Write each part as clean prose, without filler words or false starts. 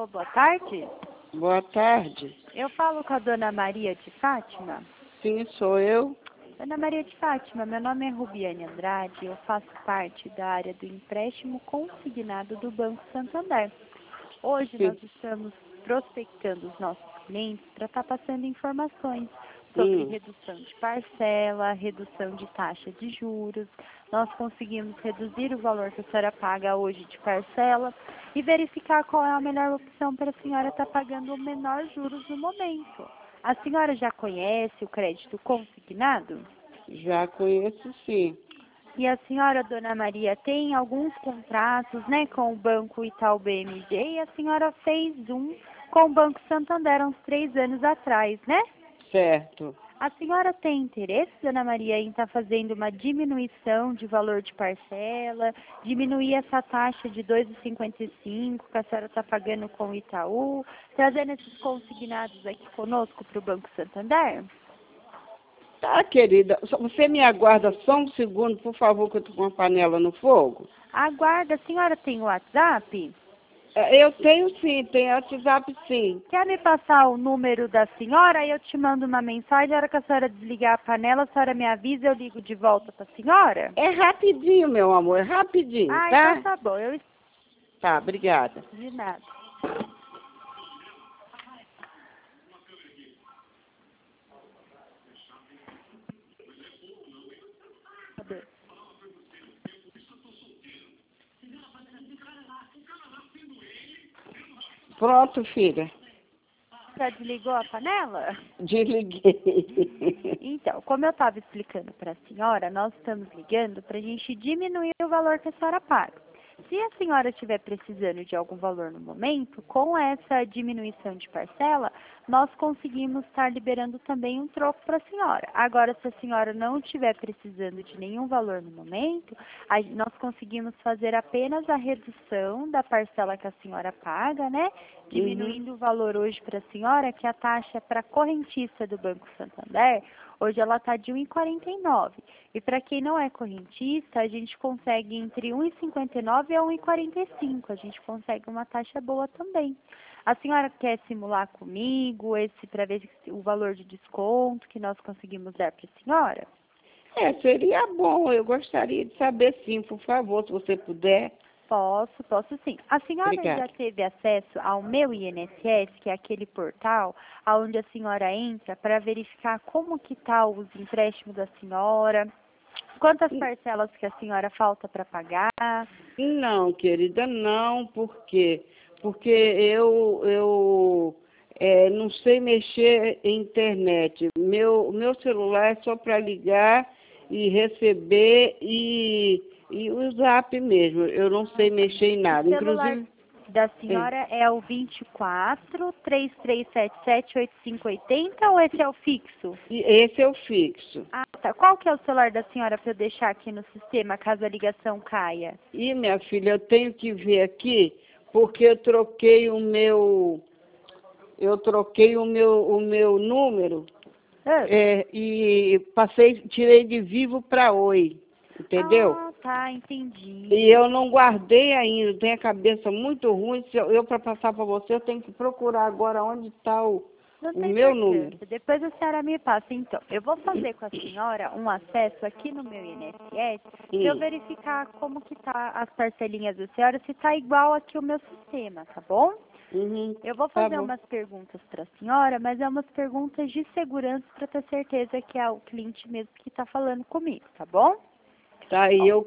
Alô, boa tarde. Boa tarde. Eu falo com a dona Maria de Fátima. Sim, sou eu. Dona Maria de Fátima, meu nome é Rubiane Andrade, eu faço parte da área do empréstimo consignado do Banco Santander. Hoje Sim. nós estamos prospectando os nossos clientes para estar passando informações sobre redução de parcela, redução de taxa de juros. Nós conseguimos reduzir o valor que a senhora paga hoje de parcela e verificar qual é a melhor opção para a senhora estar pagando o menor juros no momento. A senhora já conhece o crédito consignado? Já conheço, sim. E a senhora, dona Maria, tem alguns contratos, né, com o Banco Itaú BMG e a senhora fez um com o Banco Santander há uns 3 anos atrás, né? Certo. A senhora tem interesse, dona Maria, em estar fazendo uma diminuição de valor de parcela, diminuir essa taxa de 2,55 que a senhora está pagando com o Itaú, trazendo esses consignados aqui conosco para o Banco Santander? Tá, querida. Você me aguarda só um segundo, por favor, que eu tô com uma panela no fogo? Aguarda, a senhora tem o WhatsApp? Eu tenho sim, tenho WhatsApp sim. Quer me passar o número da senhora? Aí eu te mando uma mensagem, a hora que a senhora desligar a panela, a senhora me avisa, eu ligo de volta para a senhora? É rapidinho, meu amor, é rapidinho, Ah, tá? então tá bom, eu Tá, obrigada. de nada. Cadê? Pronto, filha. Já desligou a panela? Desliguei. Então, como eu estava explicando para a senhora, nós estamos ligando para a gente diminuir o valor que a senhora paga. Se a senhora estiver precisando de algum valor no momento, com essa diminuição de parcela, nós conseguimos estar liberando também um troco para a senhora. Agora, se a senhora não estiver precisando de nenhum valor no momento, nós conseguimos fazer apenas a redução da parcela que a senhora paga, né? Diminuindo o valor hoje para a senhora, que a taxa para correntista do Banco Santander, hoje ela está de 1,49. E para quem não é correntista, a gente consegue entre 1,59 a 1,45. A gente consegue uma taxa boa também. A senhora quer simular comigo esse para ver o valor de desconto que nós conseguimos dar para a senhora? Seria bom, eu gostaria de saber sim, por favor, se você puder. Posso sim. A senhora já Obrigada. teve acesso ao meu INSS, que é aquele portal onde a senhora entra para verificar como que está os empréstimos da senhora, quantas parcelas que a senhora falta para pagar? Não, querida, não, por quê? Porque eu não sei mexer em internet. Meu celular é só para ligar e receber e o Zap mesmo. Eu não sei mexer em nada. O celular Inclusive, da senhora é o 24 3377 8580 ou esse é o fixo? esse é o fixo. Ah, tá. Qual que é o celular da senhora para eu deixar aqui no sistema caso a ligação caia? E, minha filha, eu tenho que ver aqui, porque eu troquei o meu número. Ah, E tirei de Vivo para Oi, entendeu? tá, entendi. E eu não guardei ainda, tenho a cabeça muito ruim. Se eu para passar para você, eu tenho que procurar agora onde está o Não tem meu número. importância. Depois a senhora me passa. Então, eu vou fazer com a senhora um acesso aqui no meu INSS para eu verificar como que tá as parcelinhas da senhora, se tá igual aqui o meu sistema, tá bom? Eu vou Tá fazer bom. umas perguntas para a senhora, mas é umas perguntas de segurança para ter certeza que é o cliente mesmo que está falando comigo, tá bom? Tá,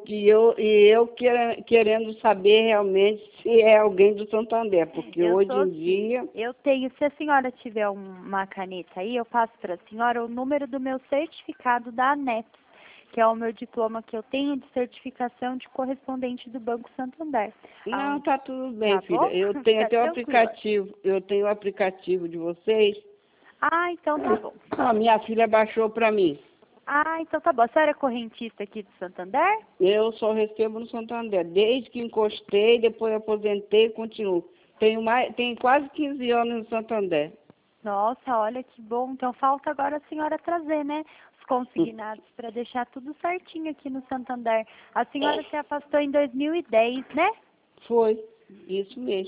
querendo saber realmente se é alguém do Santander, porque Eu hoje sou em sim. dia, Eu tenho, se a senhora tiver uma caneta aí, eu passo para a senhora o número do meu certificado da ANEP, que é o meu diploma que eu tenho de certificação de correspondente do Banco Santander. não, tá tudo bem, Tá filha. bom? Eu tenho Fica até o tranquila. aplicativo, eu tenho o aplicativo de vocês. Ah, então tá bom. A minha filha baixou para mim. Ah, então tá bom. A senhora é correntista aqui do Santander? Eu só recebo no Santander. Desde que encostei, depois aposentei e continuo. Tenho quase 15 anos no Santander. Nossa, olha que bom. Então falta agora a senhora trazer, né? Os consignados para deixar tudo certinho aqui no Santander. A senhora se afastou em 2010, né? Foi, isso mesmo.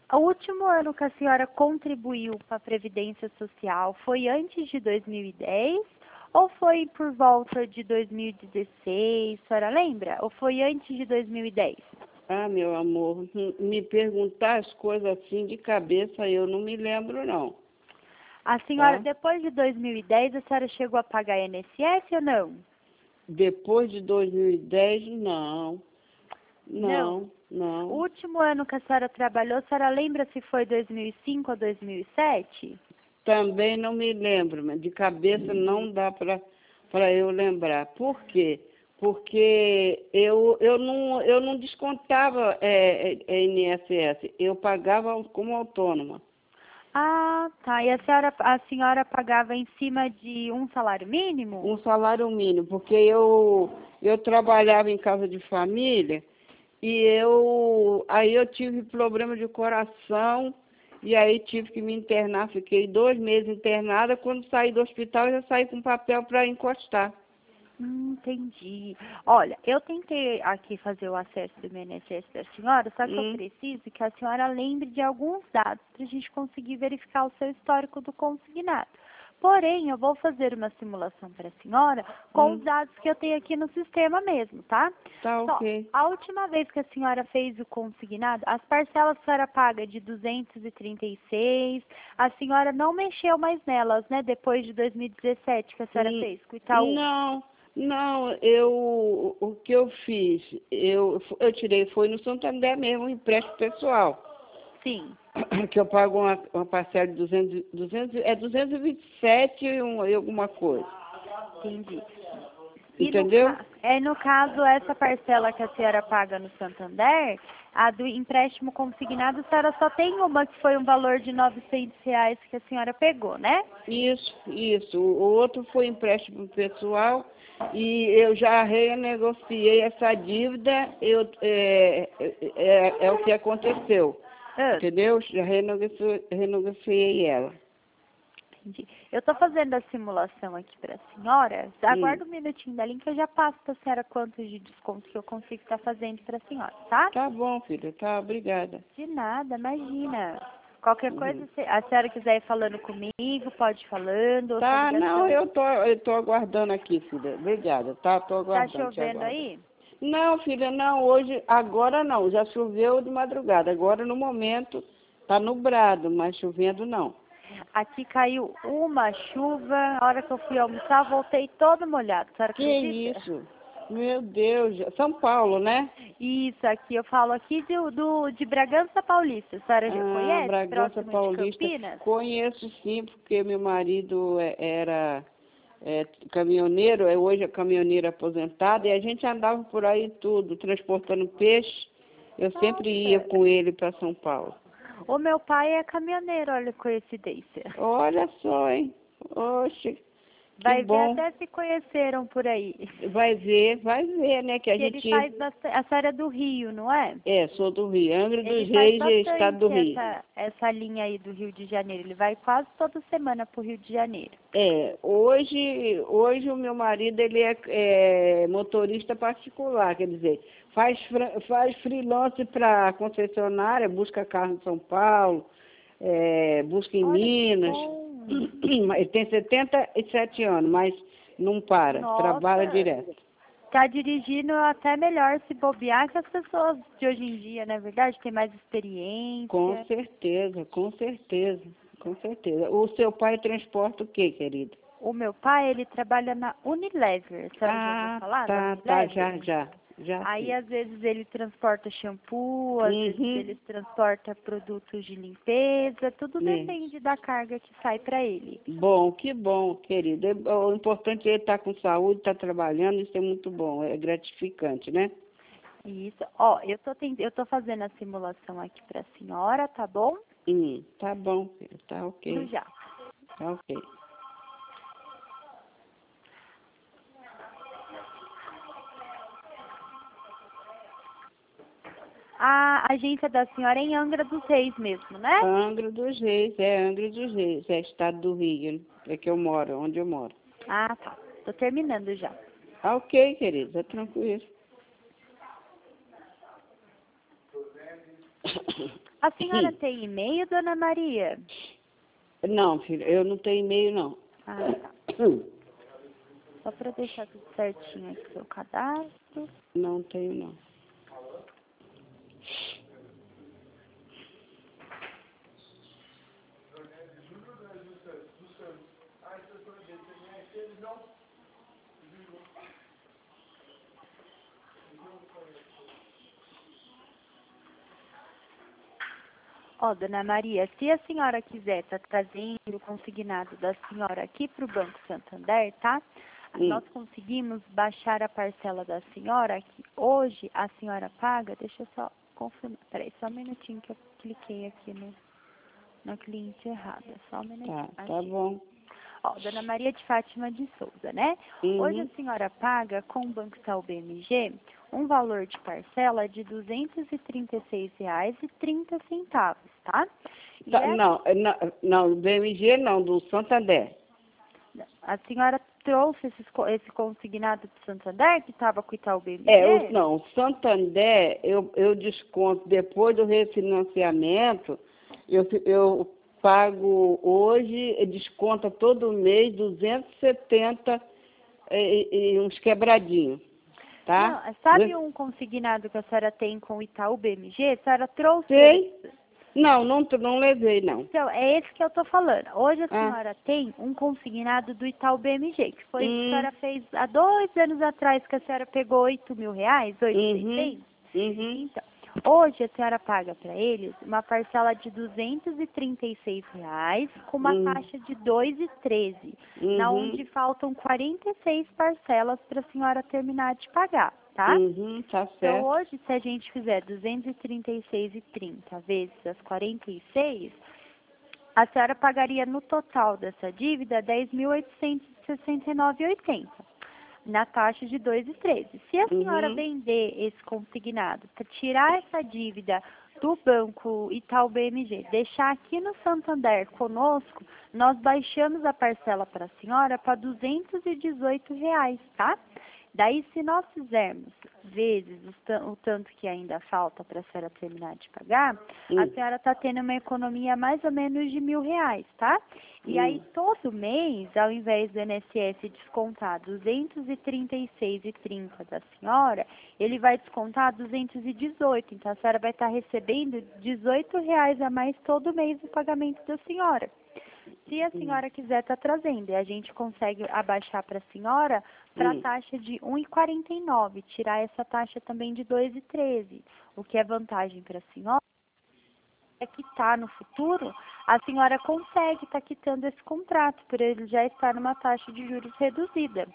O último ano que a senhora contribuiu para a Previdência Social foi antes de 2010 ou foi por volta de 2016? A senhora lembra? Ou foi antes de 2010? Ah, meu amor, me perguntar as coisas assim de cabeça eu não me lembro, não. A senhora, Tá? depois de 2010, a senhora chegou a pagar INSS ou não? Depois de 2010, não. Não. Não, O não. último ano que a senhora trabalhou, a senhora lembra se foi 2005 ou 2007? Também não me lembro, mas de cabeça não dá para eu lembrar. Por quê? Porque eu não descontava INSS, eu pagava como autônoma. Ah, tá. E a senhora pagava em cima de um salário mínimo? Um salário mínimo, porque eu trabalhava em casa de família e aí eu tive problema de coração e aí tive que me internar, fiquei 2 meses internada, quando saí do hospital eu já saí com papel para encostar. Entendi. Olha, eu tentei aqui fazer o acesso do meu INSS da senhora, só que eu Hum, preciso que a senhora lembre de alguns dados para a gente conseguir verificar o seu histórico do consignado. Porém, eu vou fazer uma simulação para a senhora com os hum, dados que eu tenho aqui no sistema mesmo, tá? tá Só, ok. a última vez que a senhora fez o consignado, as parcelas a senhora paga de 236, a senhora não mexeu mais nelas, né? Depois de 2017 que a senhora Hum, fez com o Itaú. não, não, o que eu fiz, eu tirei, foi no Santander mesmo, um empréstimo pessoal. Sim. Que eu pago uma parcela de 227 e alguma coisa. Entendi. E Entendeu? no caso, essa parcela que a senhora paga no Santander, a do empréstimo consignado, a senhora só tem uma que foi um valor de R$ 900 que a senhora pegou, né? Isso. O outro foi empréstimo pessoal e eu já renegociei essa dívida, é o que aconteceu. Ah, Entendeu? Já renegociei ela. entendi. Eu estou fazendo a simulação aqui para a senhora. Hum. Aguarda um minutinho da linha que eu já passo para a senhora quantos de desconto que eu consigo estar fazendo para a senhora, tá? Tá bom, filha, tá, obrigada. De nada, imagina. Qualquer coisa, Uhum. se a senhora quiser ir falando comigo, pode ir falando. Outra Tá, não, ligação. eu tô aguardando aqui, filha. Obrigada, tá? Tô Tá aguardando, te chovendo aguardo. aí? Não, filha, não, hoje, agora não, já choveu de madrugada. Agora, no momento, tá nublado, mas chovendo não. Aqui caiu uma chuva, a hora que eu fui almoçar, voltei todo molhado, a senhora Que acredita? isso? Meu Deus, São Paulo, né? Isso, aqui, eu falo aqui de Bragança Paulista, a senhora já Ah, conhece? Bragança Próximo de Paulista. Campinas? Conheço sim, porque meu marido era caminhoneiro, hoje é caminhoneiro aposentado, e a gente andava por aí tudo, transportando peixe. Eu sempre ia Nossa, com ele para São Paulo. o meu pai é caminhoneiro, olha que coincidência. Olha só, hein? Oxe, que Vai ver, bom. até se conheceram por aí. Vai ver, né? Que a Que ele gente. faz bastante, a senhora é do Rio, não é? Sou do Rio, Angra Ele dos faz Reis, estado do bastante Rio. essa linha aí do Rio de Janeiro. Ele vai quase toda semana pro Rio de Janeiro. Hoje o meu marido ele é motorista particular, quer dizer, faz freelance para concessionária, busca carro em São Paulo, busca em Olha que Minas. bom. Ele tem 77 anos, mas não para, trabalha Nossa, direto. tá dirigindo até melhor se bobear que as pessoas de hoje em dia, na verdade, tem mais Com experiência. certeza, com certeza, com certeza. O seu pai transporta o quê, querido? O meu pai, ele trabalha na Unilever. A senhora já ouviu Ah, falar da tá, Unilever? já Aí, sim. às vezes, ele transporta shampoo, às vezes Uhum. ele transporta produtos de limpeza, tudo Isso. depende da carga que sai para ele. Bom, que bom, querido. O importante é ele estar com saúde, estar trabalhando, isso é muito bom, é gratificante, né? Isso. Ó, eu tô fazendo a simulação aqui para a senhora, tá bom? Tá bom, filho, tá Tudo ok, já. tá ok. A agência da senhora é em Angra dos Reis mesmo, né? Angra dos Reis, é estado do Rio, é que eu moro, onde eu moro. Ah, tá. Tô terminando já. Tá ok, querido, é tranquilo. A senhora tem e-mail, dona Maria? Não, filha, eu não tenho e-mail, não. Ah, tá. Só para deixar tudo certinho aqui, seu cadastro. Não tenho, não. Ó, dona Maria, se a senhora quiser estar trazendo o consignado da senhora aqui para o Banco Santander, tá? Nós conseguimos baixar a parcela da senhora, que hoje a senhora paga, deixa eu só confirmar, peraí, só um minutinho que eu cliquei aqui no cliente errado, só um minutinho. Tá bom. Ó, dona Maria de Fátima de Souza, né? Hoje a senhora paga com o Banco Itaú BMG um valor de parcela de R$ 236,30, tá? Não, do BMG não, do Santander. A senhora trouxe esse consignado do Santander que estava com o Itaú BMG? Não, o Santander, eu desconto, depois do refinanciamento, eu pago hoje, desconta todo mês 270 e uns quebradinhos, tá? Não, sabe um consignado que a senhora tem com o Itaú BMG? A senhora trouxe? Sei. Não levei, não. Então, é esse que eu tô falando. Hoje a senhora tem um consignado do Itaú BMG, que foi o que a senhora fez há 2 anos atrás, que a senhora pegou R$8.000, 8.600. Então, hoje a senhora paga para eles uma parcela de R$ 236, com uma taxa de 2,13, na onde faltam 46 parcelas para a senhora terminar de pagar, tá? Tá certo. Então, hoje, se a gente fizer 236,30 vezes as 46, a senhora pagaria no total dessa dívida R$ 10.869,80, na taxa de 2,13. Se a senhora vender esse consignado, tirar essa dívida do Banco Itaú BMG, deixar aqui no Santander conosco, nós baixamos a parcela para a senhora para R$ 218, tá? Daí, se nós fizermos vezes o tanto que ainda falta para a senhora terminar de pagar, a senhora está tendo uma economia mais ou menos de R$ 1.000, tá? E aí, todo mês, ao invés do INSS descontar R$ 236,30 da senhora, ele vai descontar R$ 218. Então, a senhora vai estar recebendo R$ 18 a mais todo mês no pagamento da senhora. Se a senhora quiser estar trazendo, e a gente consegue abaixar para a senhora para a taxa de R$ 1,49, tirar essa taxa também de R$ 2,13, o que é vantagem para a senhora é quitar no futuro, a senhora consegue estar quitando esse contrato, por ele já estar numa taxa de juros reduzida.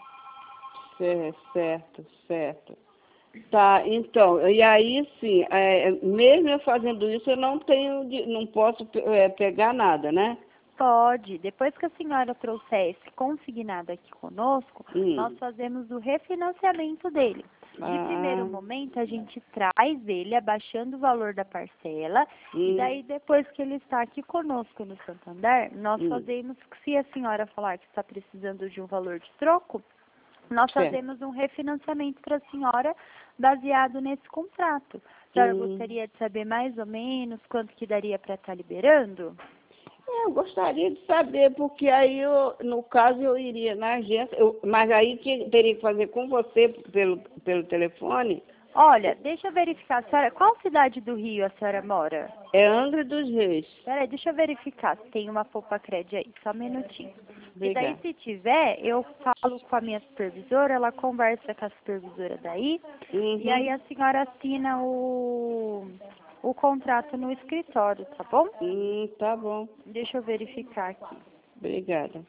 Certo. Tá, então, e aí sim, mesmo eu fazendo isso, eu não posso pegar nada, né? Pode. Depois que a senhora trouxer esse consignado aqui conosco, nós fazemos o refinanciamento dele. De primeiro momento, a gente traz ele abaixando o valor da parcela, e daí depois que ele está aqui conosco no Santander, nós fazemos, se a senhora falar que está precisando de um valor de troco, nós fazemos um refinanciamento para a senhora baseado nesse contrato. A senhora gostaria de saber mais ou menos quanto que daria para estar liberando? Eu gostaria de saber, porque aí, no caso, eu iria na agência, mas aí teria que fazer com você pelo telefone. Olha, deixa eu verificar, senhora, qual cidade do Rio a senhora mora? É Angra dos Reis. Peraí, deixa eu verificar se tem uma Poupa-Crédito aí, só um minutinho. Obrigada. E daí, se tiver, eu falo com a minha supervisora, ela conversa com a supervisora daí, e aí a senhora assina o contrato no escritório, tá bom? Tá bom. Deixa eu verificar aqui. Obrigada.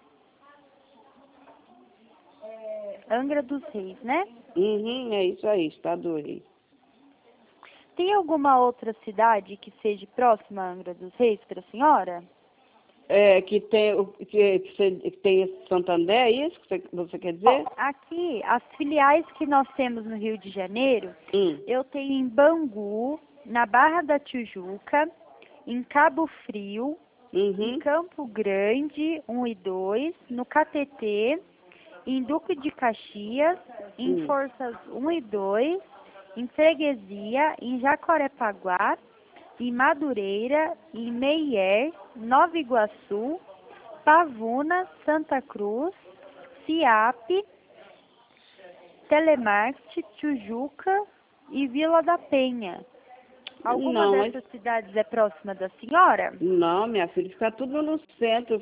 Angra dos Reis, né? É isso aí, Estado do Rio. Tem alguma outra cidade que seja próxima a Angra dos Reis para a senhora? Que tem esse Santander, é isso que você quer dizer? Bom, aqui, as filiais que nós temos no Rio de Janeiro, eu tenho em Bangu, na Barra da Tijuca, em Cabo Frio, em Campo Grande, 1 e 2, no Catetê, em Duque de Caxias, em Forças 1 e 2, em Freguesia, em Jacarepaguá, em Madureira, em Meier, Nova Iguaçu, Pavuna, Santa Cruz, CIAP, Telemarket, Tijuca e Vila da Penha. Alguma Não, dessas cidades é próxima da senhora? não, minha filha, fica tudo no centro,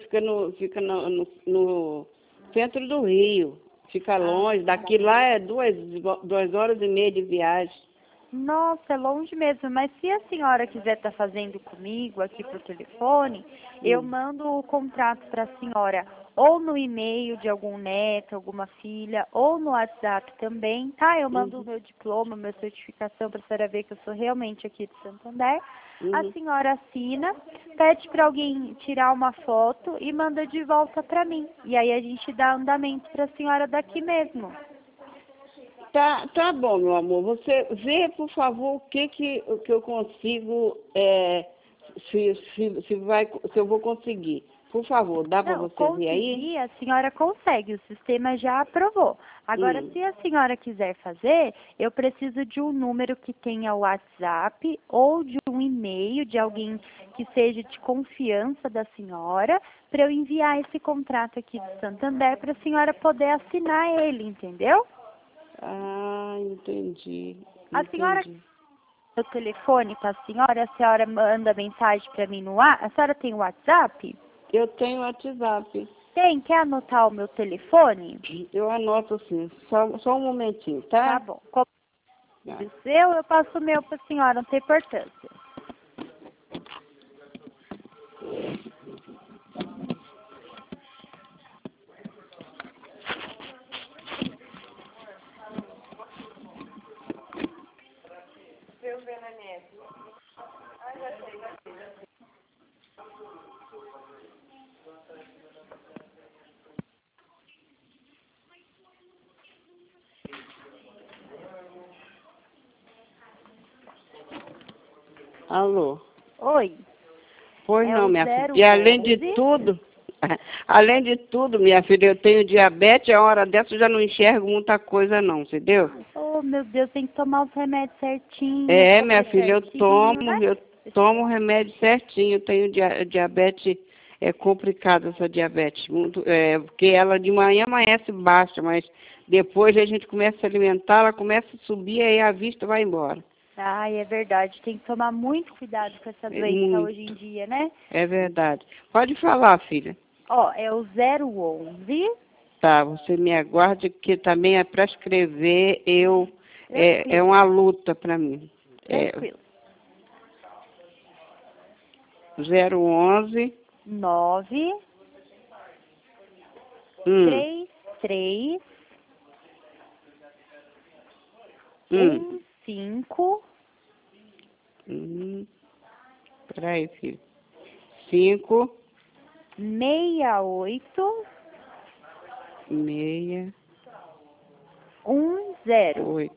no centro do Rio. Fica longe, daqui lá é 2 horas e meia de viagem. Nossa, é longe mesmo, mas se a senhora quiser estar fazendo comigo aqui por telefone, eu mando o contrato para a senhora ou no e-mail de algum neto, alguma filha, ou no WhatsApp também, tá? Eu mando o meu diploma, minha certificação para a senhora ver que eu sou realmente aqui de Santander. A senhora assina, pede para alguém tirar uma foto e manda de volta para mim. E aí a gente dá andamento para a senhora daqui mesmo. Tá bom, meu amor. Você vê, por favor, o que eu consigo, se eu vou conseguir. Por favor, dá para Não, você ver aí? conseguir, a senhora consegue, o sistema já aprovou. Agora, se a senhora quiser fazer, eu preciso de um número que tenha o WhatsApp ou de um e-mail de alguém que seja de confiança da senhora, para eu enviar esse contrato aqui do Santander para a senhora poder assinar ele, entendeu? Ah, entendi. A senhora, o telefone para a senhora manda mensagem para mim no WhatsApp. A senhora tem o WhatsApp? Eu tenho WhatsApp. Tem, quer anotar o meu telefone? Eu anoto sim. Só um momentinho, Tá tá? bom. O seu, eu passo o meu para a senhora, não tem importância. Alô? Oi. Pois É não, o minha filha. 011. E além de tudo, minha filha, eu tenho diabetes, a hora dessa eu já não enxergo muita coisa não, entendeu? Oh, meu Deus, tem que tomar os remédios certinho. Minha filha, certinho, né? eu tomo o remédio certinho, eu tenho diabetes, é complicado essa diabetes, porque ela de manhã amanhece baixa, mas depois a gente começa a se alimentar, ela começa a subir, aí a vista vai embora. Ai, é verdade. Tem que tomar muito cuidado com essa doença hoje em dia, né? É verdade. Pode falar, filha. Ó, é o 011. Tá, você me aguarde, que também é para escrever, é Tranquilo, uma luta para mim. tranquilo. 011 9 hum, 33 hum, 15 peraí, filho. 5, 68 6, 10. 8,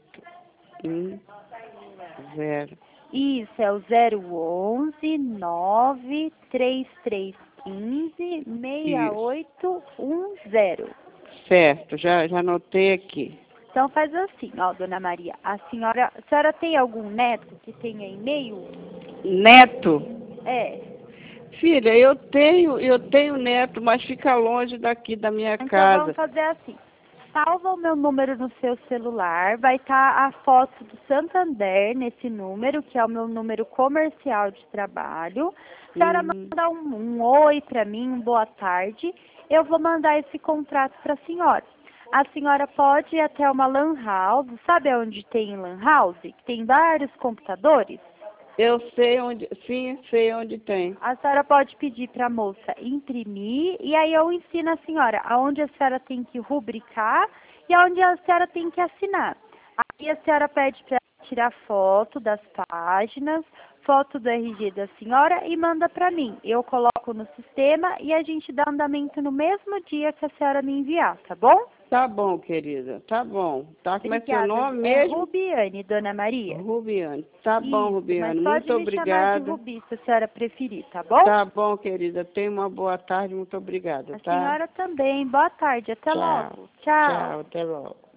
0. Isso, é o 011 9 3315 Isso. 6810. Certo, já anotei aqui. Então faz assim, ó, dona Maria. A senhora tem algum neto que tenha e-mail? Neto? É. Filha, eu tenho neto, mas fica longe daqui da minha Então casa. vamos fazer assim. Salva o meu número no seu celular, vai estar a foto do Santander nesse número, que é o meu número comercial de trabalho. A senhora manda um oi para mim, um boa tarde. Eu vou mandar esse contrato para a senhora. A senhora pode ir até uma lan house, sabe onde tem lan house? Que tem vários computadores? Eu sei onde, sim, sei onde tem. A senhora pode pedir para a moça imprimir e aí eu ensino a senhora aonde a senhora tem que rubricar e aonde a senhora tem que assinar. Aí a senhora pede para tirar foto das páginas, foto do RG da senhora e manda para mim. Eu coloco no sistema e a gente dá andamento no mesmo dia que a senhora me enviar, tá bom? Tá bom, querida, tá bom. Tá, como é seu Obrigada. nome É mesmo? Rubiane, dona Maria. Rubiane. Tá bom, Isso, mas Rubiane, pode muito me chamar de obrigada. Rubi se a senhora preferir, tá bom? Tá bom, querida, tenha uma boa tarde, muito obrigada, A tá? senhora também. Boa tarde. Até Tchau. logo. Tchau. Tchau, até logo.